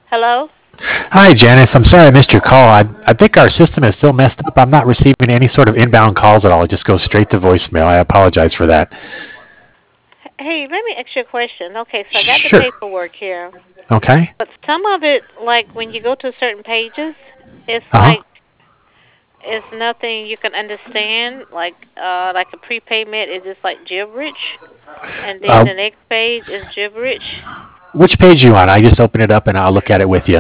Hello? Hi, Janice. I'm sorry I missed your call. I think our system is still messed up. I'm not receiving any sort of inbound calls at all. It just goes straight to voicemail. I apologize for that. Hey, let me ask you a question. Okay, so I got the Sure. paperwork here, Okay. but some of it, like when you go to certain pages, it's Uh like huh. it's nothing you can understand. Like a prepayment is just like gibberish, and then Uh, the next page is gibberish. which page you on? I just open it up and I'll look at it with you.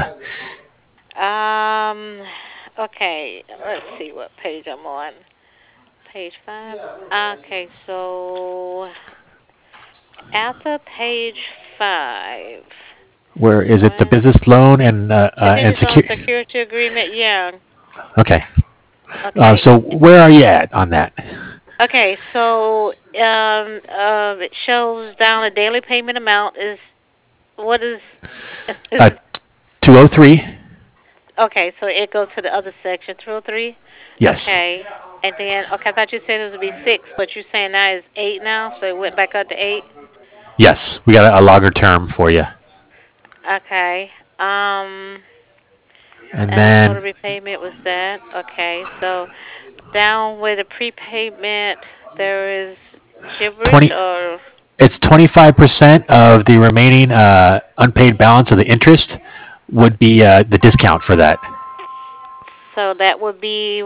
Um, okay, let's see what page I'm on. Page 5. Okay, so after page 5. Where is it? The One. business loan The and business loan secure. security agreement, yeah. Okay. Okay. So where are you at on that? Okay, so it shows down the daily payment amount is what is Uh, 203. okay, so it goes to the other section, 203. Yes. Okay. And then okay, I thought you said it would be 6, but you're saying now it's 8 now, so it went back up to 8. Yes. We got a longer term for you. Okay. Um And total then repayment was that. Okay. So down with the prepayment there is gibberish 20. or It's 25% of the remaining unpaid balance of the interest would be the discount for that. so that would be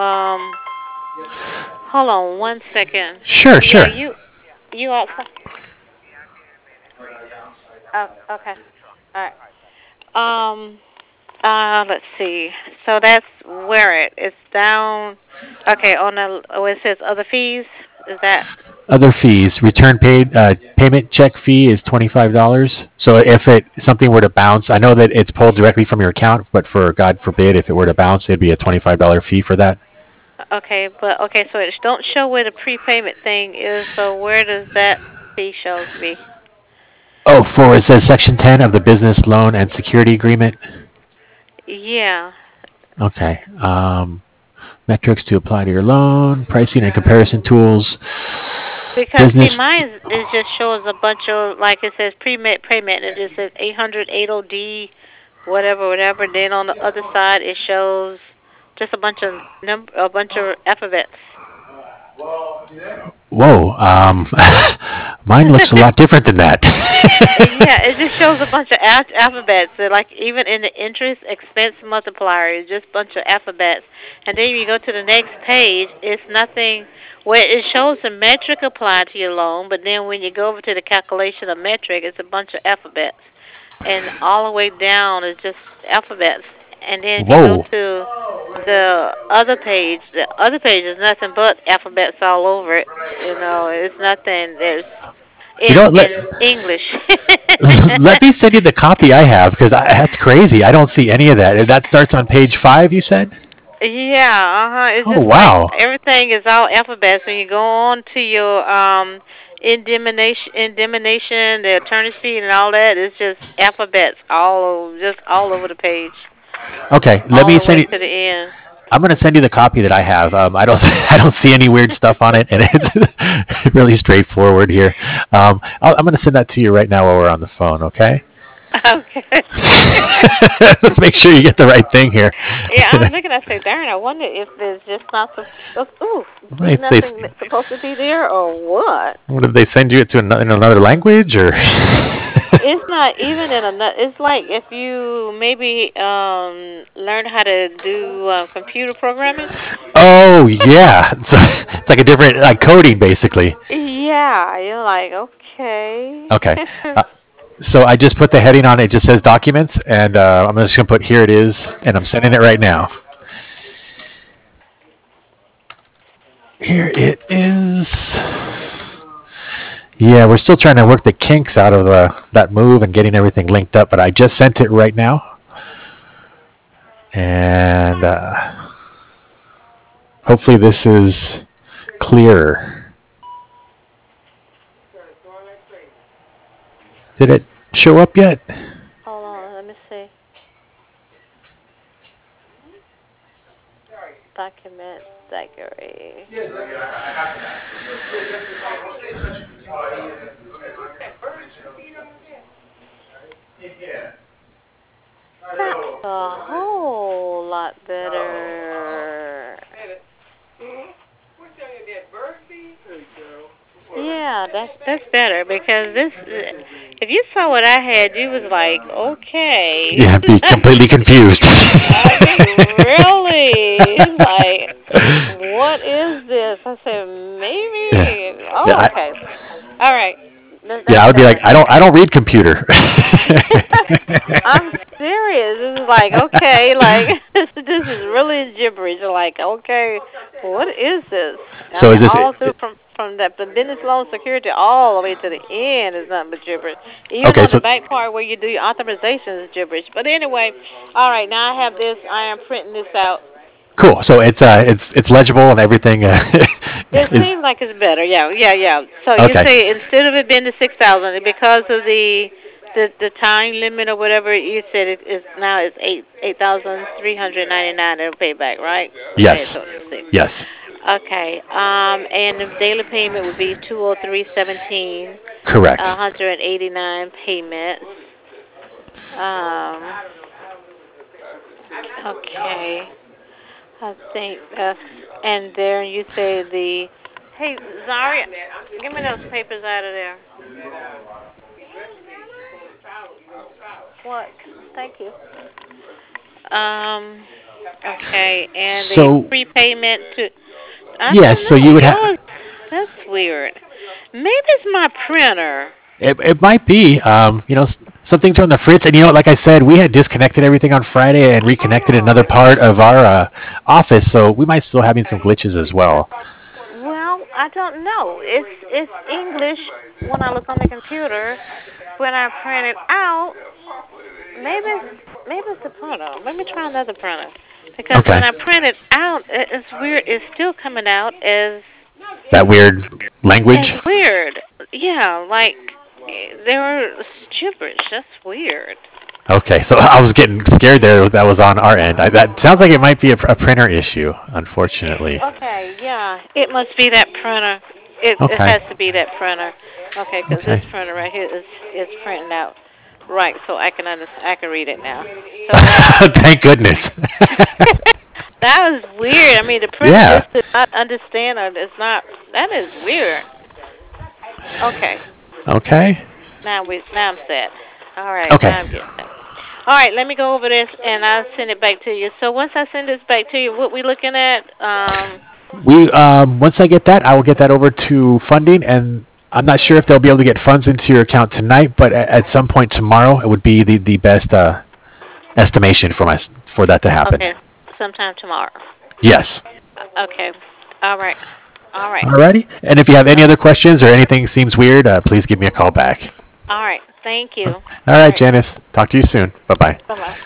hold on one second. Sure, Yeah, sure. you outside. Oh, okay. All right. Let's see. So that's where it's down. Okay, on the it says other fees. Is that Other fees, return paid payment check fee is $25. So if it something were to bounce, I know that it's pulled directly from your account, but for God forbid, if it were to bounce, it'd be a $25 fee for that. okay? But okay, so it don't show where the prepayment thing is. So where does that fee show to be? Oh, for it says Section 10 of the Business Loan and Security Agreement. Yeah, Okay. Metrics to apply to your loan, pricing and comparison tools, because see, business. mine it just shows a bunch of like it says pre-payment, payment. It just says 800 OD, whatever, whatever. Then on the other side, it shows just a bunch of a bunch of alphabets. Whoa, mine looks a lot different than that. Yeah, it just shows a bunch of alphabets. So like even in the interest expense multiplier, it's just a bunch of alphabets. And then you go to the next page, it's nothing. Where it shows the metric applied to your loan, but then when you go over to the calculation of metric, it's a bunch of alphabets, and all the way down is just alphabets. And then if you go Whoa. to the other page is nothing but alphabets all over it. You know, it's nothing. There's You know, in English. let me send you the copy I have because that's crazy. I don't see any of that. That starts on page 5, you said? Yeah, uh-huh. It's Oh, just like wow. everything is all alphabets. When you go on to your indemnation, the attorney's fee and all that, it's just alphabets all over the page, Okay, let all me the way send to you. the end. I'm gonna send you the copy that I have. I don't I don't see any weird stuff on it, and it's really straightforward here. I'm gonna send that to you right now while we're on the phone. Okay. Okay. Let's make sure you get the right thing here. Yeah, I was looking. I say, darn, I wonder if there's just not ooh, If they, nothing that's supposed to be there or what. what did they send you it to in another language or? It's not even in a. It's like if you maybe learn how to do computer programming. Oh yeah, so it's like a different like coding basically. Yeah, you're like okay. Okay, uh, so I just put the heading on it. It just says documents, and I'm just gonna put here it is, and I'm sending it right now. Here it is. Yeah, we're still trying to work the kinks out of that move and getting everything linked up, but I just sent it right now, and hopefully this is clearer. Did it show up yet? Hold on, let me see. Document Zachary. A whole lot better. Yeah, that's better because this. If you saw what I had, you was like, okay. Yeah, be completely confused. I mean, really? It's like, what is this? I said, yeah, maybe. yeah, Oh, okay. All right. yeah. That's I would be like, better. I don't read computer. I'm serious. This is like, okay, like, this is really gibberish. Like, okay, what is this? I So mean, is this all through from that the business loan security all the way to the end is nothing but gibberish. Even okay? on the So back part where you do your authorization is gibberish. But anyway, all right, now I have this. I am printing this out. cool. So it's legible and everything It is seems like it's better. Yeah, yeah, yeah. So you okay. say instead of it being the 6,000, because of the time limit or whatever you said it is now it's 8,399 it'll pay back, right? Okay, Yes, so let's see. yes, Okay. And the daily payment would be 203.17, correct. 189 payments. Um. Okay. I think that's and there you say the. Hey, Zaria, give me those papers out of there. What? Thank you. Um. Okay, and the So prepayment to. I yes, don't so know. you would have. Yours. That's weird. Maybe it's my printer. It might be, some things are on the fritz, and like I said, we had disconnected everything on Friday and reconnected another Oh. part of our office, so we might still having some glitches as well. Well, I don't know. It's English when I look on the computer. When I print it out, maybe it's the printer. Let me try another printer. Because when Okay, I print it out, it's weird. It's still coming out that weird as language. weird. Yeah, like they're gibberish. That's weird. Okay, so I was getting scared there. That was on our end. That sounds like it might be a printer issue, unfortunately. Okay, yeah, it must be that printer. It Okay, has to be that printer. Okay, because this okay. printer right here is printing out right, so I can I can read it now. So that Thank goodness. that was weird. I mean, the printer yeah. just did not understand, or it's not. That is weird. Okay, Okay. now I'm set. All right, Okay. now I'm getting set. All right, let me go over this and I'll send it back to you. So once I send this back to you, what we looking at? We once I get that, I will get that over to funding, and I'm not sure if they'll be able to get funds into your account tonight, but at some point tomorrow, it would be the best estimation for that to happen. Okay, sometime tomorrow. Yes. Okay. All right. All right. Alrighty. And if you have any Uh, other questions or anything seems weird, please give me a call back. all right. Thank you. All All right, right. Janice. Talk to you soon. Bye bye. Bye bye.